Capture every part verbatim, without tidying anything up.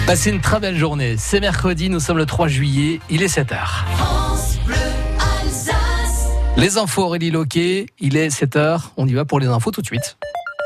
Passez une très belle journée. C'est mercredi, nous sommes le trois juillet, il est sept heures. France Bleu Alsace. Les infos, Aurélie Loquet, il est sept heures. On y va pour les infos tout de suite.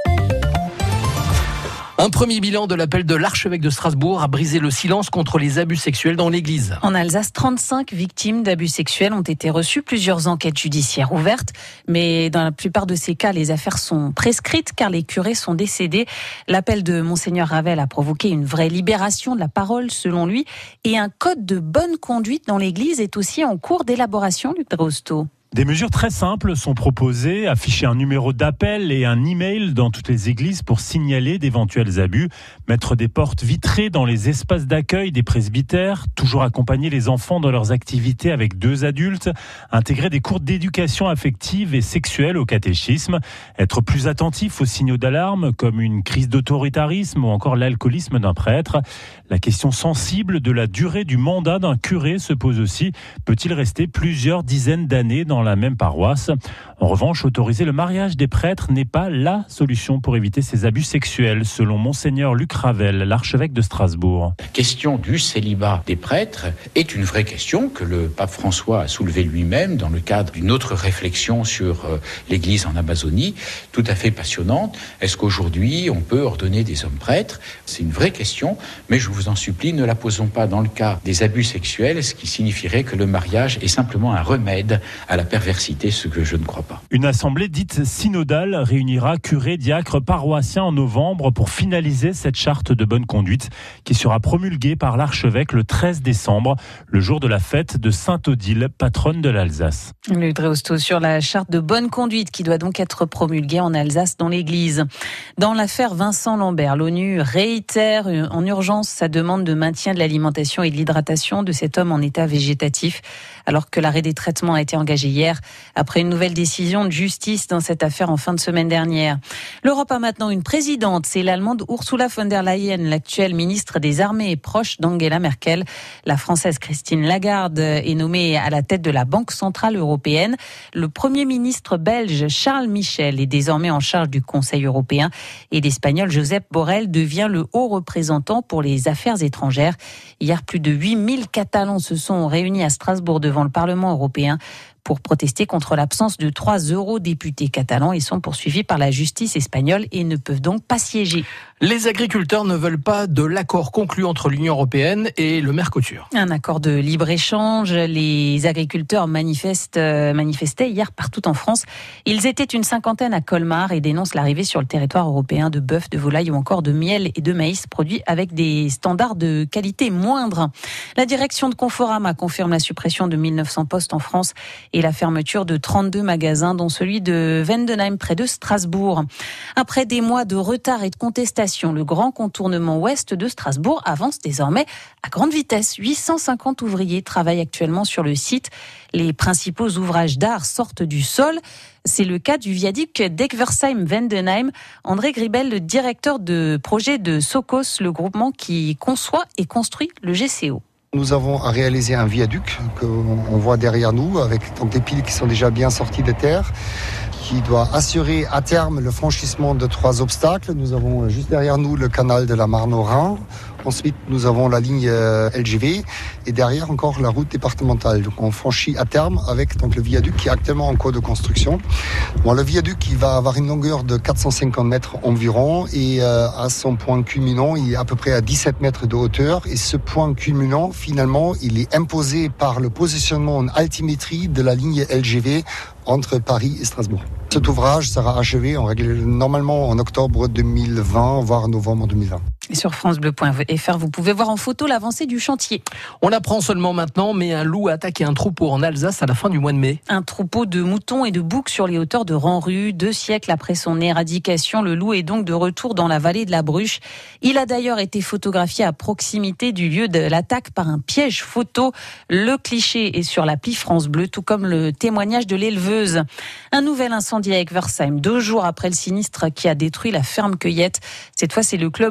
Un premier bilan de l'appel de l'archevêque de Strasbourg a brisé le silence contre les abus sexuels dans l'église. En Alsace, trente-cinq victimes d'abus sexuels ont été reçues, plusieurs enquêtes judiciaires ouvertes. Mais dans la plupart de ces cas, les affaires sont prescrites car les curés sont décédés. L'appel de Monseigneur Ravel a provoqué une vraie libération de la parole, selon lui. Et un code de bonne conduite dans l'église est aussi en cours d'élaboration, Luc Drosto. Des mesures très simples sont proposées, afficher un numéro d'appel et un email dans toutes les églises pour signaler d'éventuels abus, mettre des portes vitrées dans les espaces d'accueil des presbytères, toujours accompagner les enfants dans leurs activités avec deux adultes, intégrer des cours d'éducation affective et sexuelle au catéchisme, être plus attentif aux signaux d'alarme comme une crise d'autoritarisme ou encore l'alcoolisme d'un prêtre. La question sensible de la durée du mandat d'un curé se pose aussi. Peut-il rester plusieurs dizaines d'années dans la même paroisse? En revanche, autoriser le mariage des prêtres n'est pas la solution pour éviter ces abus sexuels, selon Monseigneur Luc Ravel, l'archevêque de Strasbourg. La question du célibat des prêtres est une vraie question que le pape François a soulevée lui-même dans le cadre d'une autre réflexion sur l'Église en Amazonie, tout à fait passionnante. Est-ce qu'aujourd'hui on peut ordonner des hommes prêtres? C'est une vraie question, mais je vous en supplie, ne la posons pas dans le cas des abus sexuels, ce qui signifierait que le mariage est simplement un remède à la perversité, ce que je ne crois pas. Une assemblée dite synodale réunira curés, diacres, paroissiens en novembre pour finaliser cette charte de bonne conduite qui sera promulguée par l'archevêque le treize décembre, le jour de la fête de Sainte-Odile, patronne de l'Alsace. Le Drosto sur la charte de bonne conduite qui doit donc être promulguée en Alsace dans l'église. Dans l'affaire Vincent Lambert, l'ONU réitère en urgence sa demande de maintien de l'alimentation et de l'hydratation de cet homme en état végétatif, alors que l'arrêt des traitements a été engagé hier après une nouvelle décision de justice dans cette affaire en fin de semaine dernière. L'Europe a maintenant une présidente, c'est l'Allemande Ursula von der Leyen, l'actuelle ministre des Armées proche d'Angela Merkel. La Française Christine Lagarde est nommée à la tête de la Banque Centrale Européenne. Le Premier ministre belge Charles Michel est désormais en charge du Conseil européen et l'Espagnol Josep Borrell devient le haut représentant pour les affaires étrangères. Hier, plus de huit mille Catalans se sont réunis à Strasbourg devant le Parlement européen pour protester contre l'absence de trois eurodéputés catalans. Ils sont poursuivis par la justice espagnole et ne peuvent donc pas siéger. Les agriculteurs ne veulent pas de l'accord conclu entre l'Union européenne et le Mercosur. Un accord de libre-échange. Les agriculteurs manifestent, euh, manifestaient hier partout en France. Ils étaient une cinquantaine à Colmar et dénoncent l'arrivée sur le territoire européen de bœuf, de volaille ou encore de miel et de maïs produits avec des standards de qualité moindres. La direction de Conforama confirme la suppression de mille neuf cents postes en France et la fermeture de trente-deux magasins, dont celui de Vendenheim près de Strasbourg. Après des mois de retard et de contestation, le grand contournement ouest de Strasbourg avance désormais à grande vitesse. huit cent cinquante ouvriers travaillent actuellement sur le site. Les principaux ouvrages d'art sortent du sol. C'est le cas du viaduc d'Egversheim-Vendenheim. André Gribel, le directeur de projet de Socos, le groupement qui conçoit et construit le G C O. Nous avons à réaliser un viaduc qu'on voit derrière nous, avec donc des piles qui sont déjà bien sorties de terre, qui doit assurer à terme le franchissement de trois obstacles. Nous avons juste derrière nous le canal de la Marne au Rhin. Ensuite, nous avons la ligne L G V et derrière encore la route départementale. Donc, on franchit à terme avec donc le viaduc qui est actuellement en cours de construction. Bon, le viaduc, il va avoir une longueur de quatre cent cinquante mètres environ et euh, à son point culminant, il est à peu près à dix-sept mètres de hauteur. Et ce point culminant, finalement, il est imposé par le positionnement en altimétrie de la ligne L G V entre Paris et Strasbourg. Cet ouvrage sera achevé en règle, normalement en octobre deux mille vingt, voire novembre deux mille vingt. Et sur francebleu point f r, vous pouvez voir en photo l'avancée du chantier. On l'apprend seulement maintenant, mais un loup a attaqué un troupeau en Alsace à la fin du mois de mai. Un troupeau de moutons et de boucs sur les hauteurs de Ranru. Deux siècles après son éradication, le loup est donc de retour dans la vallée de la Bruche. Il a d'ailleurs été photographié à proximité du lieu de l'attaque par un piège photo. Le cliché est sur l'appli France Bleu, tout comme le témoignage de l'éleveuse. Un nouvel incendie à Egversheim, deux jours après le sinistre qui a détruit la ferme cueillette. Cette fois, c'est le club Ouse du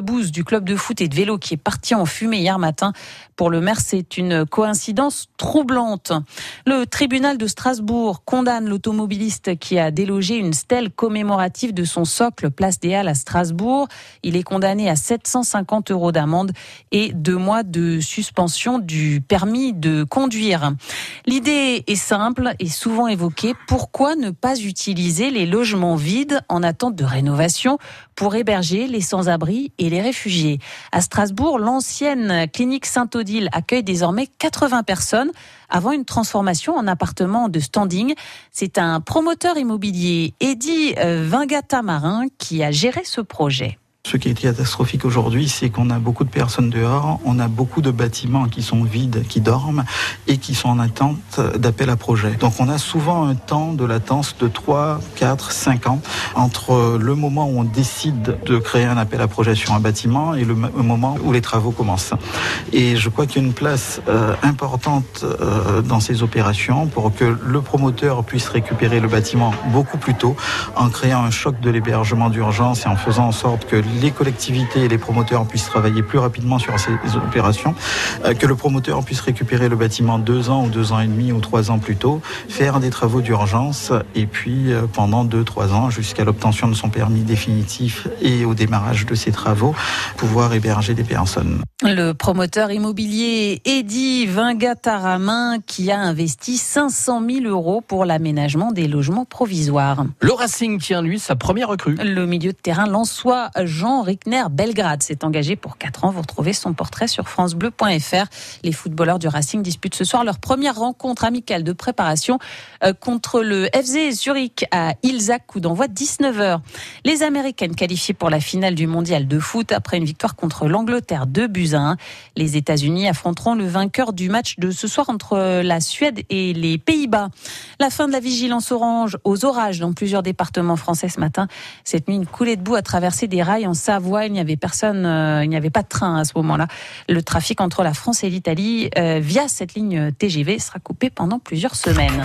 club de foot et de vélo qui est parti en fumée hier matin. Pour le maire, c'est une coïncidence troublante. Le tribunal de Strasbourg condamne l'automobiliste qui a délogé une stèle commémorative de son socle place des Halles à Strasbourg. Il est condamné à sept cent cinquante euros d'amende et deux mois de suspension du permis de conduire. L'idée est simple et souvent évoquée. Pourquoi ne pas utiliser les logements vides en attente de rénovation pour héberger les sans-abri et les réfugiés? À Strasbourg, l'ancienne clinique Saint-Odile accueille désormais quatre-vingts personnes avant une transformation en appartement de standing. C'est un promoteur immobilier, Eddy Vingata-Marin, qui a géré ce projet. Ce qui est catastrophique aujourd'hui, c'est qu'on a beaucoup de personnes dehors, on a beaucoup de bâtiments qui sont vides, qui dorment et qui sont en attente d'appel à projet. Donc on a souvent un temps de latence de trois, quatre, cinq ans entre le moment où on décide de créer un appel à projet sur un bâtiment et le moment où les travaux commencent. Et je crois qu'il y a une place euh, importante euh, dans ces opérations pour que le promoteur puisse récupérer le bâtiment beaucoup plus tôt en créant un choc de l'hébergement d'urgence et en faisant en sorte que les collectivités et les promoteurs puissent travailler plus rapidement sur ces opérations, euh, que le promoteur puisse récupérer le bâtiment deux ans ou deux ans et demi ou trois ans plus tôt, faire des travaux d'urgence et puis euh, pendant deux, trois ans jusqu'à l'obtention de son permis définitif et au démarrage de ces travaux, pouvoir héberger des personnes. Le promoteur immobilier Eddy Vingata-Marin qui a investi cinq cent mille euros pour l'aménagement des logements provisoires. Le Racing tient lui sa première recrue. Le milieu de terrain lensois Jean Rickner Belgrade s'est engagé pour quatre ans. Vous retrouvez son portrait sur francebleu point f r. Les footballeurs du Racing disputent ce soir leur première rencontre amicale de préparation contre le F C Zurich à Ilzach, coup d'envoi dix-neuf heures. Les Américaines qualifiées pour la finale du mondial de foot après une victoire contre l'Angleterre deux buts à un. Les États-Unis affronteront le vainqueur du match de ce soir entre la Suède et les Pays-Bas. La fin de la vigilance orange aux orages dans plusieurs départements français ce matin. Cette nuit, une coulée de boue a traversé des rails en Savoie. Il n'y avait personne, euh, il n'y avait pas de train à ce moment-là. Le trafic entre la France et l'Italie euh, via cette ligne T G V sera coupé pendant plusieurs semaines.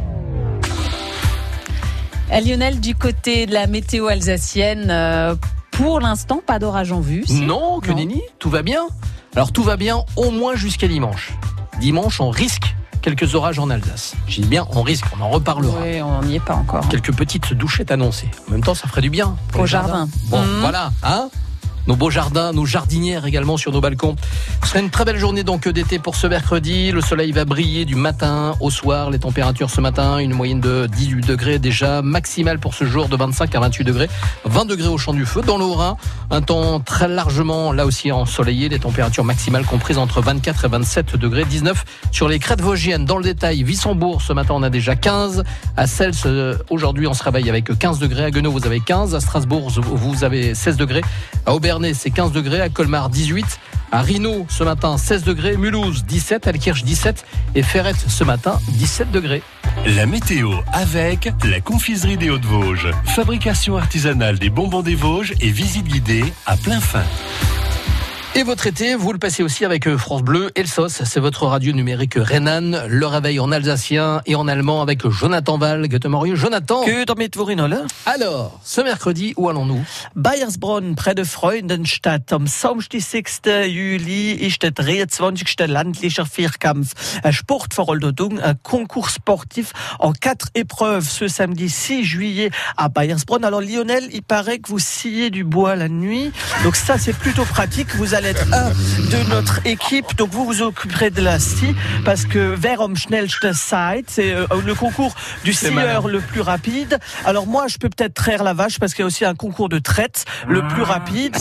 À Lionel, du côté de la météo alsacienne, euh, pour l'instant, pas d'orage en vue. Si non, que nenni, tout va bien. Alors tout va bien au moins jusqu'à dimanche. Dimanche, on risque quelques orages en Alsace. Je dis bien, on risque, on en reparlera. Oui, on n'y est pas encore. Quelques petites douchettes annoncées. En même temps, ça ferait du bien. Au jardin. Bon, mmh. voilà, hein. Nos beaux jardins, nos jardinières également sur nos balcons. Ce sera une très belle journée donc d'été pour ce mercredi. Le soleil va briller du matin au soir. Les températures ce matin, une moyenne de dix-huit degrés déjà. Maximale pour ce jour de vingt-cinq à vingt-huit degrés. vingt degrés au champ du feu. Dans le Haut-Rhin, un temps très largement là aussi ensoleillé. Les températures maximales comprises entre vingt-quatre et vingt-sept degrés. dix-neuf sur les crêtes vosgiennes. Dans le détail, Wissembourg, ce matin on a déjà quinze. À Cels, aujourd'hui on se réveille avec quinze degrés. À Guenot, vous avez quinze. À Strasbourg, vous avez seize degrés. À Aubernais, c'est quinze degrés, à Colmar dix-huit, à Rhino ce matin seize degrés, Mulhouse dix-sept, Alkirch dix-sept et Ferrette ce matin dix-sept degrés. La météo avec la confiserie des Hauts-de-Vosges. Fabrication artisanale des bonbons des Vosges et visite guidée à plein fin. Et votre été, vous le passez aussi avec France Bleu et le S O S. C'est votre radio numérique rhénane. Le réveil en alsacien et en allemand avec Jonathan Wall. Guten Morgen, Jonathan. Que damit worin alle? Alors, ce mercredi, où allons-nous? Bayersbronn, près de Freudenstadt. Am samstag Juli ist der dreiundzwanzigste landlicher Vierkampf. Un Sportverordnung, un concours sportif en quatre épreuves ce samedi six juillet à Bayersbronn. Alors Lionel, il paraît que vous sciez du bois la nuit. Donc ça, c'est plutôt pratique. Vous allez être un de notre équipe, donc vous vous occuperez de la scie, parce que wer am schnellsten seid, c'est euh, le concours du scieur le plus rapide. Alors moi, je peux peut-être traire la vache, parce qu'il y a aussi un concours de traite le plus rapide.